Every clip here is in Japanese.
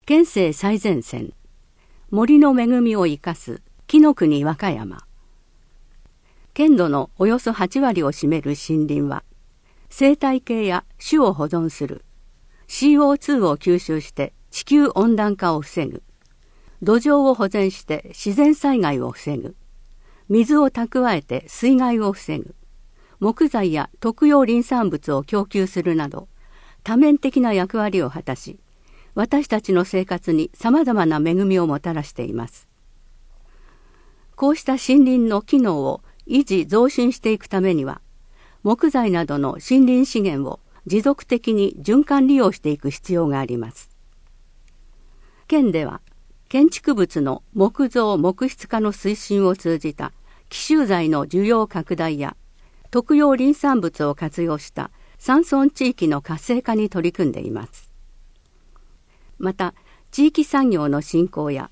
県政最前線、森の恵みを生かす紀の国和歌山。県土のおよそ8割を占める森林は、生態系や種を保存する、CO2 を吸収して地球温暖化を防ぐ、土壌を保全して自然災害を防ぐ、水を蓄えて水害を防ぐ、木材や特用林産物を供給するなど、多面的な役割を果たし、私たちの生活に様々な恵みをもたらしています。こうした森林の機能を維持増進していくためには、木材などの森林資源を持続的に循環利用していく必要があります。県では、建築物の木造木質化の推進を通じた紀州材の需要拡大や、特用林産物を活用した山村地域の活性化に取り組んでいます。また、地域産業の振興や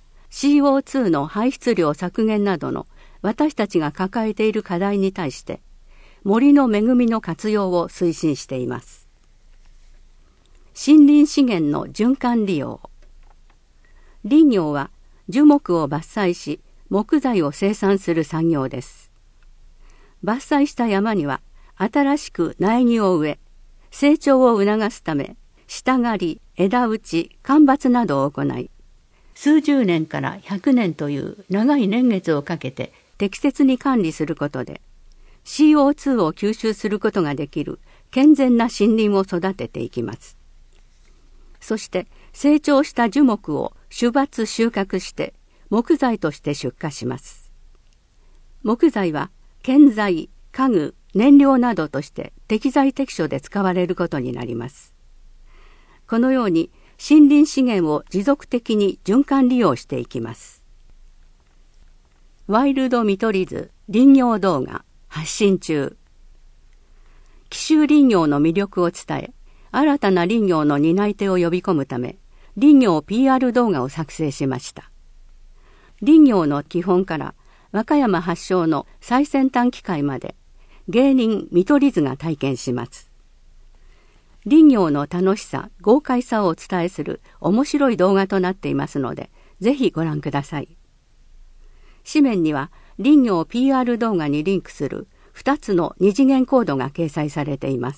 CO2 の排出量削減などの私たちが抱えている課題に対して、森の恵みの活用を推進しています。森林資源の循環利用。林業は樹木を伐採し、木材を生産する産業です。伐採した山には新しく苗木を植え、成長を促すため、下刈り、枝打ち、間伐などを行い、数十年から100年という長い年月をかけて適切に管理することで、CO2 を吸収することができる健全な森林を育てていきます。そして成長した樹木を種伐収穫して木材として出荷します。木材は建材、家具、燃料などとして適材適所で使われることになります。このように森林資源を持続的に循環利用していきます。ワイルド見取り図林業動画発信中。紀州林業の魅力を伝え、新たな林業の担い手を呼び込むため、林業 PR 動画を作成しました。林業の基本から和歌山発祥の最先端機械まで、芸人見取り図が体験します。林業の楽しさ、豪快さをお伝えする面白い動画となっていますので、ぜひご覧ください。紙面には林業 PR 動画にリンクする2つの二次元コードが掲載されています。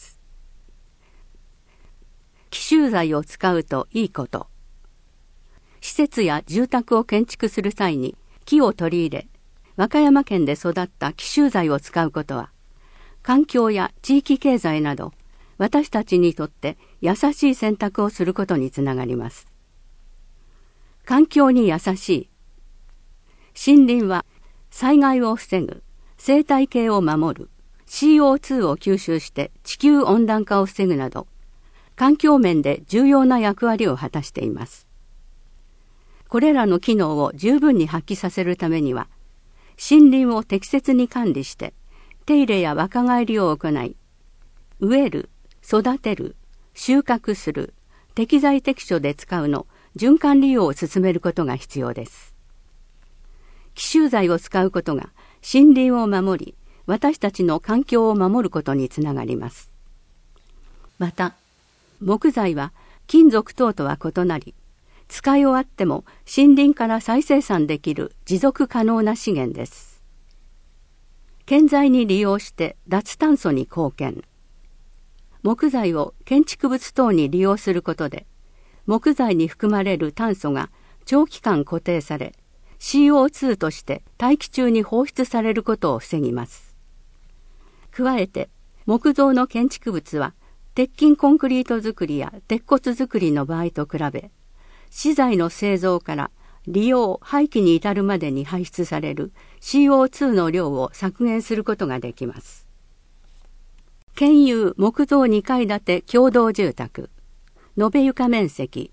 紀州材を使うといいこと。施設や住宅を建築する際に木を取り入れ、和歌山県で育った紀州材を使うことは、環境や地域経済など、私たちにとって優しい選択をすることにつながります。環境に優しい。森林は災害を防ぐ、生態系を守る、CO2 を吸収して地球温暖化を防ぐなど、環境面で重要な役割を果たしています。これらの機能を十分に発揮させるためには、森林を適切に管理して、手入れや若返りを行い、植える、育てる、収穫する、適材適所で使うの循環利用を進めることが必要です。紀州材を使うことが森林を守り、私たちの環境を守ることにつながります。また、木材は金属等とは異なり、使い終わっても森林から再生産できる持続可能な資源です。建材に利用して脱炭素に貢献。木材を建築物等に利用することで、木材に含まれる炭素が長期間固定され、CO2 として大気中に放出されることを防ぎます。加えて、木造の建築物は、鉄筋コンクリート造りや鉄骨造りの場合と比べ、資材の製造から利用・廃棄に至るまでに排出される CO2 の量を削減することができます。県有木造2階建て共同住宅、延べ床面積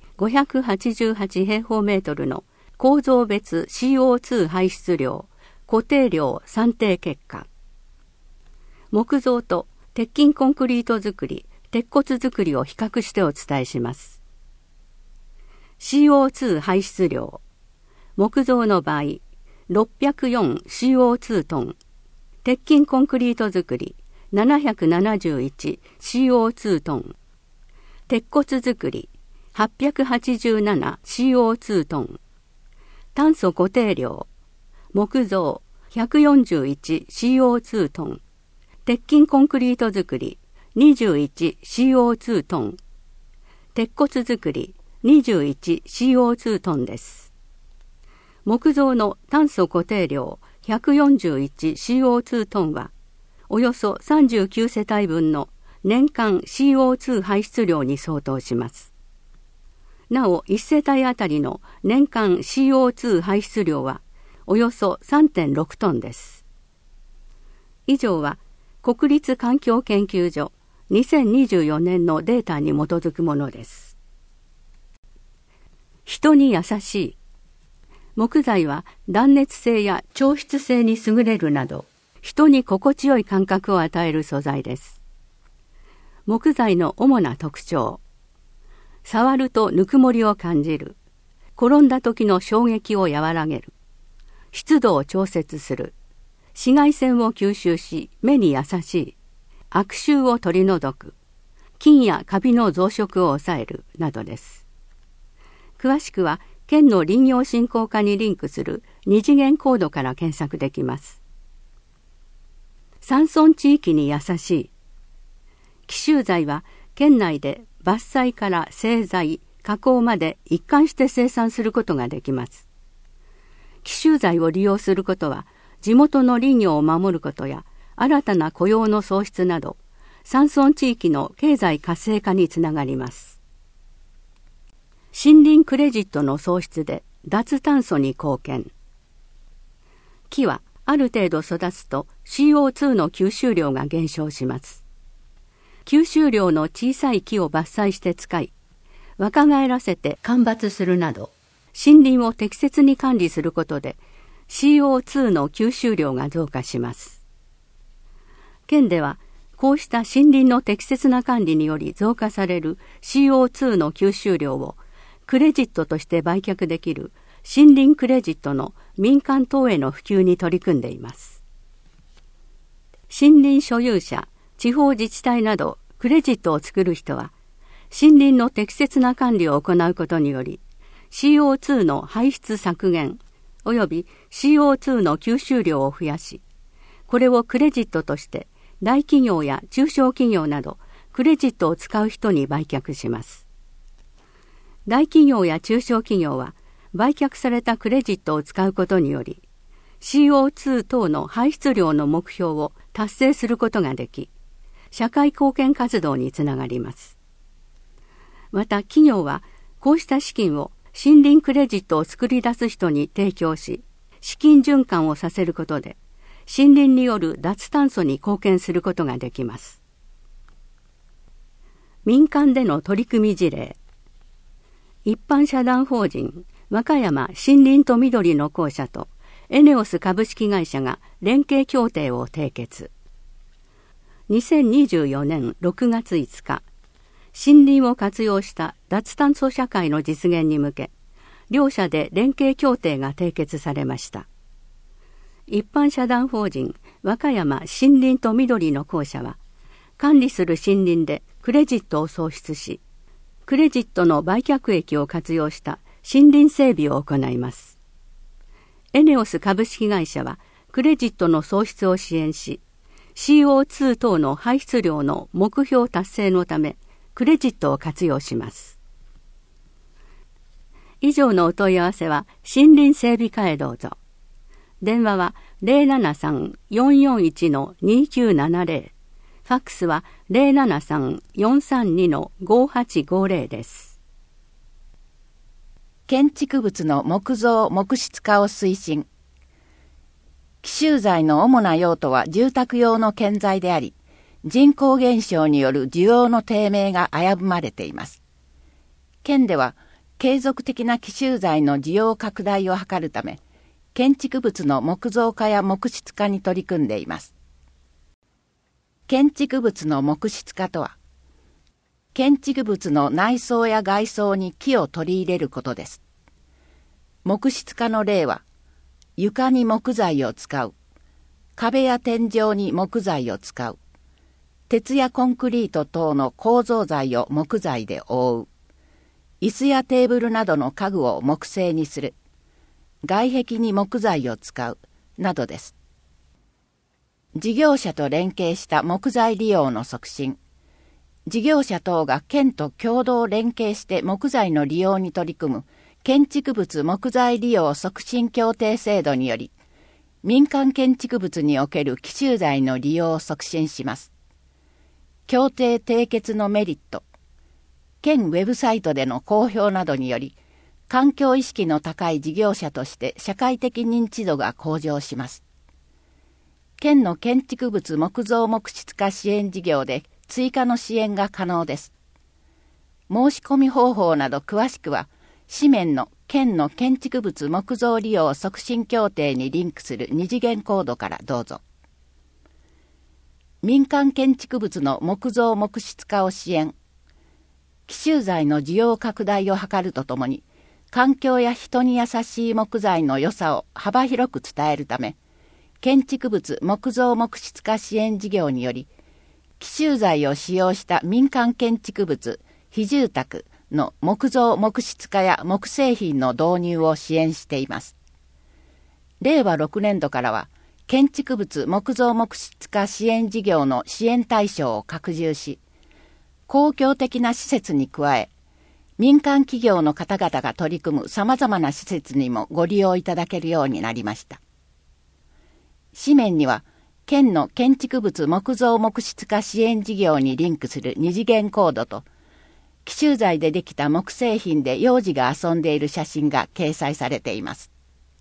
588平方メートルの構造別 CO2 排出量、固定量算定結果。木造と鉄筋コンクリート造り、鉄骨造りを比較してお伝えします。CO2 排出量。木造の場合、604CO2 トン。鉄筋コンクリート造り、771CO2 トン。鉄骨造り、 887CO2 トン、炭素固定量、木造 141CO2 トン、鉄筋コンクリート作り 21CO2 トン、鉄骨作り 21CO2 トンです。木造の炭素固定量 141CO2 トンは、およそ39世帯分の年間 CO2 排出量に相当します。なお、1世帯あたりの年間 CO2 排出量はおよそ 3.6 トンです。以上は国立環境研究所2024年のデータに基づくものです。人に優しい。木材は断熱性や調湿性に優れるなど、人に心地よい感覚を与える素材です。木材の主な特徴。触るとぬくもりを感じる。転んだ時の衝撃を和らげる。湿度を調節する。紫外線を吸収し目に優しい。悪臭を取り除く。菌やカビの増殖を抑えるなどです。詳しくは県の林業振興課にリンクする二次元コードから検索できます。山村地域に優しい。紀州材は県内で伐採から製材、加工まで一貫して生産することができます。紀州材を利用することは、地元の林業を守ることや、新たな雇用の創出など、山村地域の経済活性化につながります。森林クレジットの創出で脱炭素に貢献。木はある程度育つと CO2 の吸収量が減少します。吸収量の小さい木を伐採して使い、若返らせて間伐するなど、森林を適切に管理することで CO2 の吸収量が増加します。県では、こうした森林の適切な管理により増加される CO2 の吸収量をクレジットとして売却できる森林クレジットの民間等への普及に取り組んでいます。森林所有者、地方自治体などクレジットを作る人は、森林の適切な管理を行うことにより、CO2 の排出削減及び CO2 の吸収量を増やし、これをクレジットとして大企業や中小企業などクレジットを使う人に売却します。大企業や中小企業は売却されたクレジットを使うことにより、CO2 等の排出量の目標を達成することができ、社会貢献活動につながります。また企業はこうした資金を森林クレジットを作り出す人に提供し、資金循環をさせることで、森林による脱炭素に貢献することができます。民間での取り組み事例。一般社団法人和歌山森林と緑の公社とエネオス株式会社が連携協定を締結。2024年6月5日、森林を活用した脱炭素社会の実現に向け、両社で連携協定が締結されました。一般社団法人和歌山森林と緑の公社は、管理する森林でクレジットを創出し、クレジットの売却益を活用した森林整備を行います。エネオス株式会社はクレジットの創出を支援し、CO2 等の排出量の目標達成のため、クレジットを活用します。以上のお問い合わせは森林整備課へどうぞ。電話は 073-441-2970、ファックスは 073-432-5850 です。 建築物の木造木質化を推進。紀州材の主な用途は住宅用の建材であり、人口減少による需要の低迷が危ぶまれています。県では継続的な紀州材の需要拡大を図るため、建築物の木造化や木質化に取り組んでいます。建築物の木質化とは、建築物の内装や外装に木を取り入れることです。木質化の例は、床に木材を使う、壁や天井に木材を使う、鉄やコンクリート等の構造材を木材で覆う、 椅子やテーブルなどの家具を木製にする、外壁に木材を使う、などです。事業者と連携した木材利用の促進、事業者等が県と共同連携して木材の利用に取り組む建築物木材利用促進協定制度により、民間建築物における紀州材の利用を促進します。協定締結のメリット、県ウェブサイトでの公表などにより、環境意識の高い事業者として社会的認知度が向上します。県の建築物木造木質化支援事業で追加の支援が可能です。申し込み方法など詳しくは、紙面の県の建築物木造利用促進協定にリンクする二次元コードからどうぞ。民間建築物の木造木質化を支援。紀州材の需要拡大を図るとともに、環境や人に優しい木材の良さを幅広く伝えるため、建築物木造木質化支援事業により、紀州材を使用した民間建築物、非住宅の木造木質化や木製品の導入を支援しています。令和6年度からは、建築物木造木質化支援事業の支援対象を拡充し、公共的な施設に加え、民間企業の方々が取り組む様々な施設にもご利用いただけるようになりました。紙面には、県の建築物木造木質化支援事業にリンクする二次元コードと、紀州材でできた木製品で幼児が遊んでいる写真が掲載されています。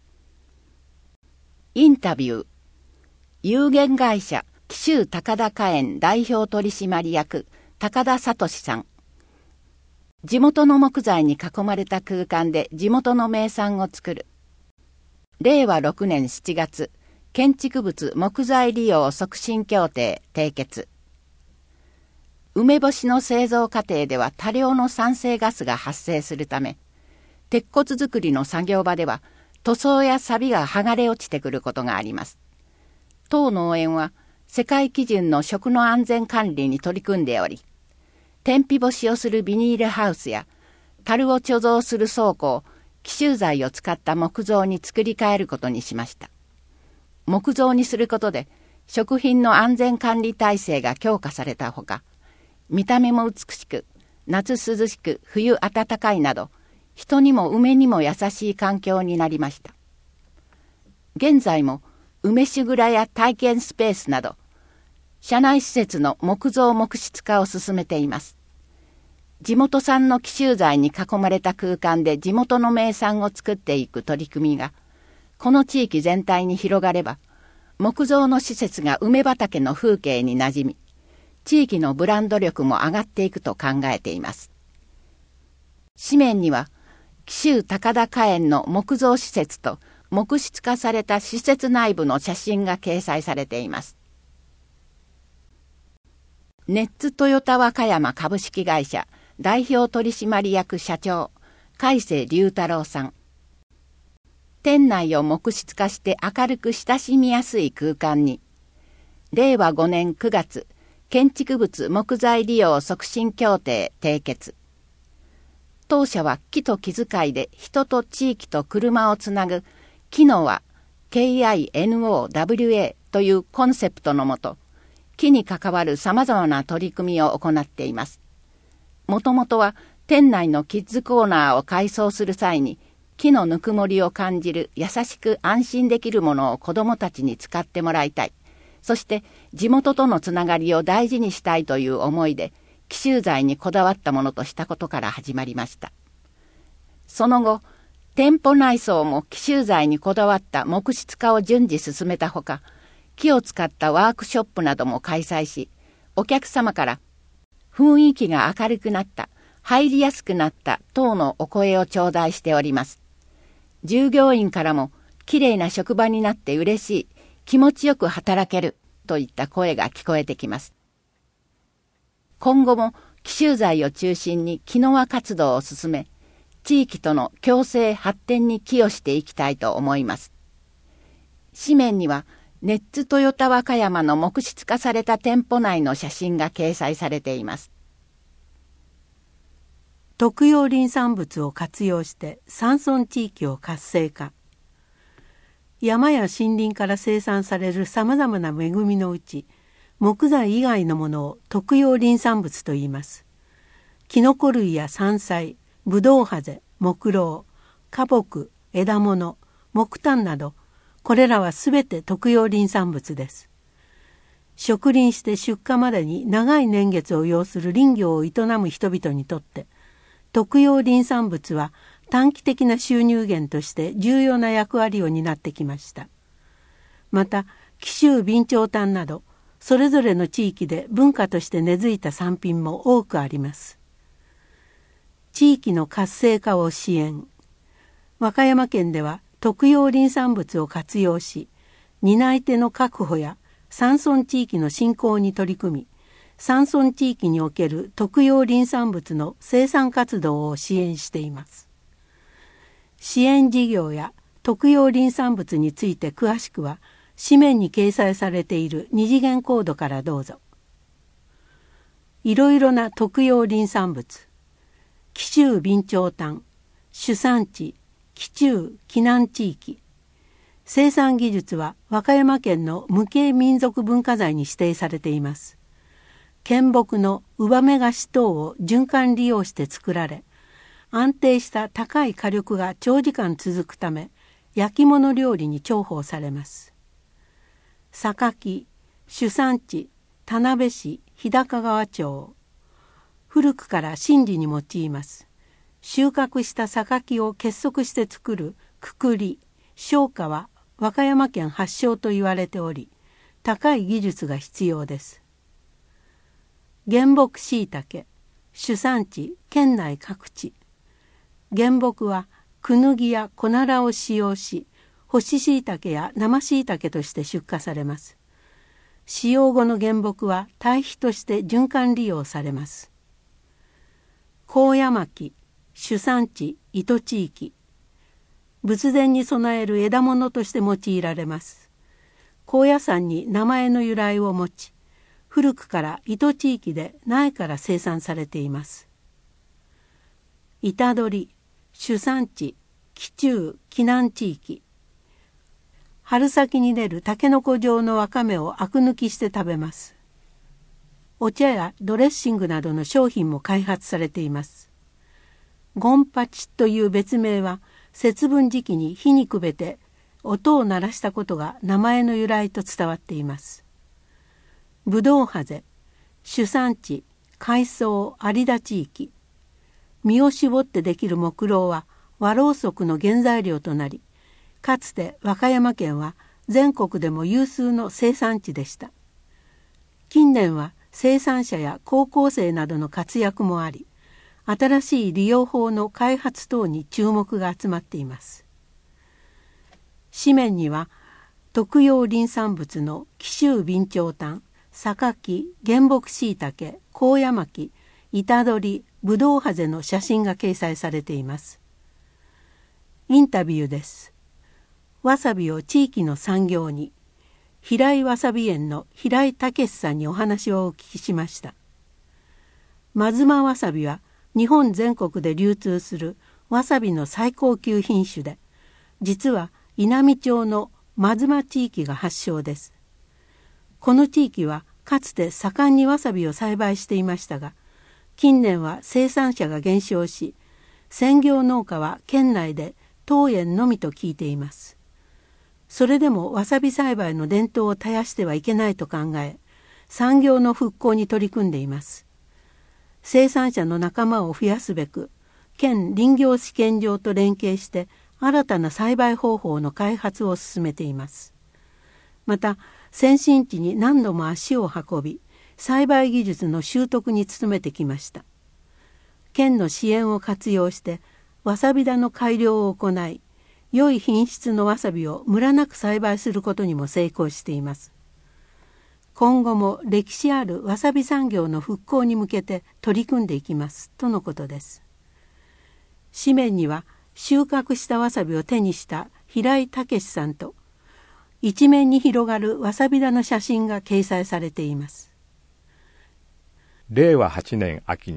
インタビュー。有限会社紀州高田花園代表取締役高田聡さん。地元の木材に囲まれた空間で地元の名産を作る。令和6年7月、建築物木材利用促進協定締結。梅干しの製造過程では多量の酸性ガスが発生するため、鉄骨造りの作業場では塗装や錆が剥がれ落ちてくることがあります。当農園は世界基準の食の安全管理に取り組んでおり、天日干しをするビニールハウスや樽を貯蔵する倉庫を紀州材を使った木造に作り変えることにしました。木造にすることで食品の安全管理体制が強化されたほか、見た目も美しく、夏涼しく冬暖かいなど、人にも梅にも優しい環境になりました。現在も梅酒蔵や体験スペースなど、社内施設の木造木質化を進めています。地元産の紀州材に囲まれた空間で地元の名産を作っていく取り組みが、この地域全体に広がれば、木造の施設が梅畑の風景に馴染み、地域のブランド力も上がっていくと考えています。紙面には、紀州高田花園の木造施設と木質化された施設内部の写真が掲載されています。ネッツトヨタ和歌山株式会社代表取締役社長、海瀬龍太郎さん。店内を木質化して明るく親しみやすい空間に、令和5年9月、建築物木材利用促進協定締結。当社は木と気遣いで人と地域と車をつなぐ木の輪 KINOWA というコンセプトのもと、木に関わる様々な取り組みを行っています。もともとは店内のキッズコーナーを改装する際に、木のぬくもりを感じる優しく安心できるものを子どもたちに使ってもらいたい。そして地元とのつながりを大事にしたいという思いで、紀州材にこだわったものとしたことから始まりました。その後、店舗内装も紀州材にこだわった木質化を順次進めたほか、木を使ったワークショップなども開催し、お客様から雰囲気が明るくなった、入りやすくなった等のお声を頂戴しております。従業員からも、きれいな職場になって嬉しい、気持ちよく働けるといった声が聞こえてきます。今後も紀州材を中心に木の輪活動を進め、地域との共生発展に寄与していきたいと思います。紙面には、ネッツトヨタ和歌山の木質化された店舗内の写真が掲載されています。 特用林産物を活用して山村地域を活性化。山や森林から生産されるさまざまな恵みのうち、木材以外のものを特用林産物と言います。キノコ類や山菜、ブドウハゼ、木蝋、花木、枝物、木炭など、これらはすべて特用林産物です。植林して出荷までに長い年月を要する林業を営む人々にとって、特用林産物は短期的な収入源として重要な役割を担ってきました。また、紀州備長炭など、それぞれの地域で文化として根付いた産品も多くあります。地域の活性化を支援。和歌山県では特用林産物を活用し、担い手の確保や山村地域の振興に取り組み、山村地域における特用林産物の生産活動を支援しています。支援事業や特用林産物について詳しくは、紙面に掲載されている二次元コードからどうぞ。いろいろな特用林産物。紀州備長炭、主産地、紀州紀南地域。生産技術は和歌山県の無形民族文化財に指定されています。県木のウバメガシ等を循環利用して作られ、安定した高い火力が長時間続くため、焼き物料理に重宝されます。榊、主産地、田辺市日高川町。古くから神事に用います。収穫した榊を結束して作るくくり、昇華は和歌山県発祥と言われており、高い技術が必要です。原木しいたけ、主産地県内各地。原木はクヌギやコナラを使用し、干ししいたけや生しいたけとして出荷されます。使用後の原木は堆肥として循環利用されます。高野巻、主産地糸地域。仏前に備える枝物として用いられます。高野山に名前の由来を持ち、古くから糸地域で苗から生産されています。板取、主産地紀州紀南地域。春先に出るタケノコ状のわかめをアク抜きして食べます。お茶やドレッシングなどの商品も開発されています。ゴンパチという別名は、節分時期に火にくべて音を鳴らしたことが名前の由来と伝わっています。ブドウハゼ、主産地海藻有田地域。実を絞ってできる木蝋は和ろうそくの原材料となり、かつて和歌山県は全国でも有数の生産地でした。近年は生産者や高校生などの活躍もあり、新しい利用法の開発等に注目が集まっています。紙面には特用林産物の紀州備長炭、榊、原木しいたけ、高野巻、板取、ぶどうハゼの写真が掲載されています。インタビューです。わさびを地域の産業に、平井わさび園の平井武さんにお話をお聞きしました。真妻わさびは日本全国で流通するわさびの最高級品種で、実は稲美町の真妻地域が発祥です。この地域はかつて盛んにわさびを栽培していましたが、近年は生産者が減少し、専業農家は県内で当園のみと聞いています。それでもわさび栽培の伝統を絶やしてはいけないと考え、産業の復興に取り組んでいます。生産者の仲間を増やすべく、県林業試験場と連携して新たな栽培方法の開発を進めています。また、先進地に何度も足を運び、栽培技術の習得に努めてきました。県の支援を活用してわさび田の改良を行い、良い品質のわさびをムラなく栽培することにも成功しています。今後も歴史あるわさび産業の復興に向けて取り組んでいきますとのことです。紙面には収穫したわさびを手にした平井武さんと、一面に広がるわさび田の写真が掲載されています。 令和8年秋に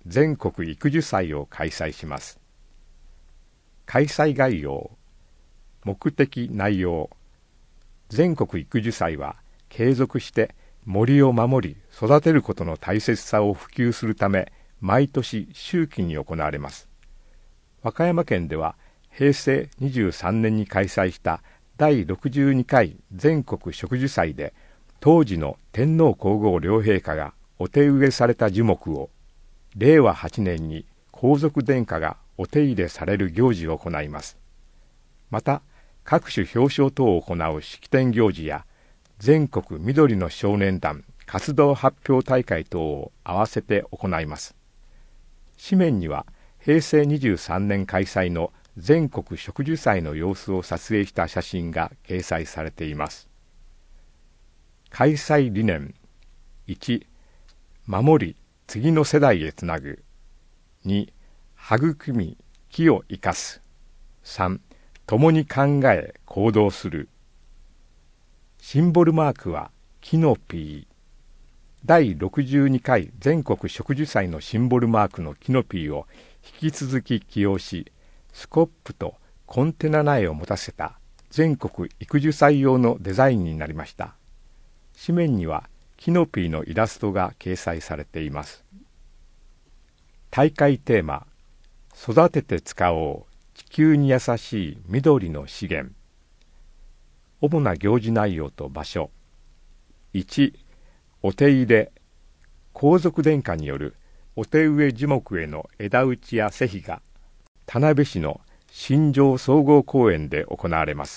全国育樹祭を開催します。開催概要、目的内容。全国育樹祭は継続して森を守り育てることの大切さを普及するため、毎年秋季に行われます。和歌山県では平成23年に開催した第62回全国植樹祭で、当時の天皇皇后両陛下がお手植えされた樹木を、令和8年に皇族殿下がお手入れされる行事を行います。また、各種表彰等を行う式典行事や、全国緑の少年団活動発表大会等を合わせて行います。紙面には、平成23年開催の全国植樹祭の様子を撮影した写真が掲載されています。開催理念。1、守り、次の世代へつなぐ。2、育み、木を生かす。3、共に考え、行動する。シンボルマークはキノピー。第62回全国植樹祭のシンボルマークのキノピーを引き続き起用し、スコップとコンテナ苗を持たせた全国育樹祭用のデザインになりました。紙面にはキノピーのイラストが掲載されています。大会テーマ、育てて使おう、地球に優しい緑の資源。主な行事内容と場所。1、お手入れ。皇族殿下によるお手植え樹木への枝打ちや施肥が、田辺市の新庄総合公園で行われます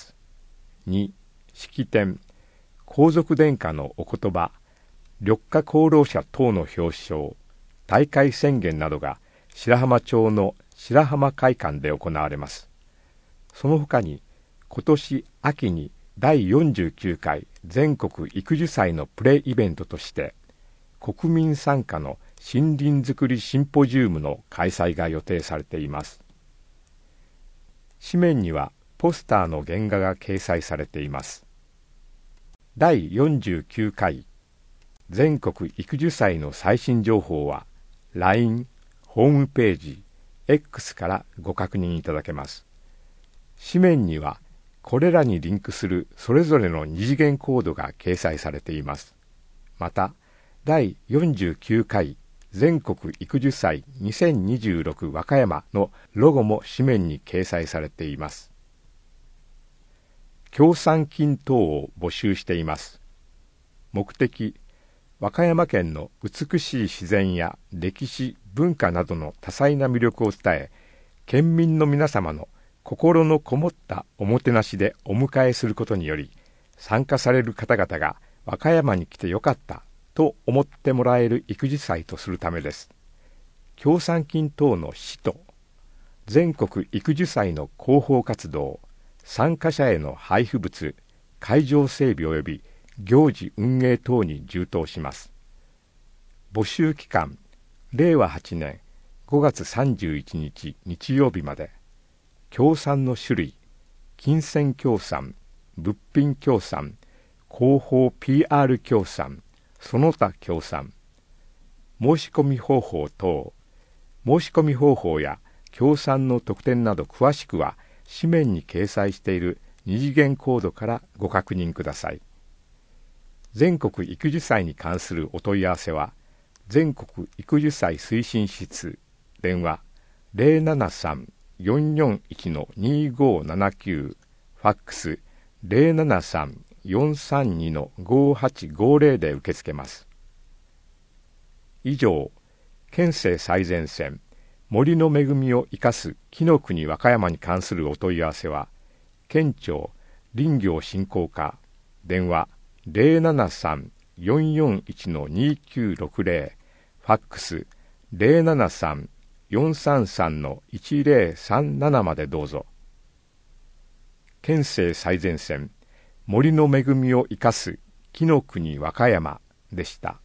。2、式典。皇族殿下のお言葉、緑化功労者等の表彰、大会宣言などが白浜町の白浜会館で行われます。その他に、今年秋に第49回全国育樹祭のプレイベントとして、国民参加の森林づくりシンポジウムの開催が予定されています。紙面にはポスターの原画が掲載されています。第49回全国育樹祭の最新情報は LINE、ホームページ、X からご確認いただけます。紙面にはこれらにリンクするそれぞれの二次元コードが掲載されています。また、第49回全国育樹祭2026和歌山のロゴも紙面に掲載されています。協賛金等を募集しています。目的、和歌山県の美しい自然や歴史、文化などの多彩な魅力を伝え、県民の皆様の心のこもったおもてなしでお迎えすることにより、参加される方々が和歌山に来てよかったと思ってもらえる育樹祭とするためです。協賛金等の使途、全国育樹祭の広報活動、参加者への配布物、会場整備及び行事運営等に充当します。募集期間、令和8年5月31日日曜日まで。協賛の種類、金銭協賛、物品協賛、広報 PR 協賛、その他協賛。申し込み方法等、申し込み方法や協賛の特典など詳しくは、紙面に掲載している二次元コードからご確認ください。全国育樹祭に関するお問い合わせは、全国育樹祭推進室、電話 073-441-2579、ファックス 073-432-5850 で受け付けます。以上、県政最前線、森の恵みを生かす木の国和歌山に関するお問い合わせは、県庁林業振興課、電話 073-441-2960、ファックス 073-433-1037 までどうぞ。県政最前線、森の恵みを生かす木の国和歌山でした。